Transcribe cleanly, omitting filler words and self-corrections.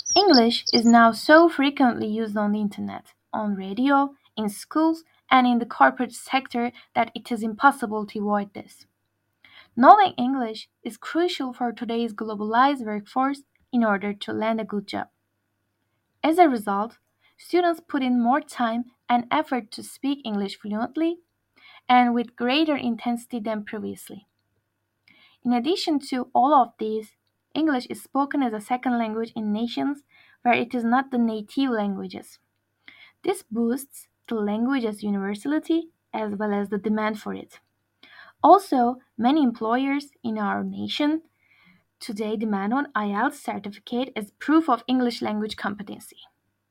English is now so frequently used on the internet, on radio, in schools, and in the corporate sector that it is impossible to avoid this. Knowing English is crucial for today's globalized workforce in order to land a good job. As a result, students put in more time and effort to speak English fluently and with greater intensity than previously. In addition to all of these, English is spoken as a second language in nations where it is not the native languages. This boosts the language's universality as well as the demand for it. Also, many employers in our nation today demand an IELTS certificate as proof of English language competency.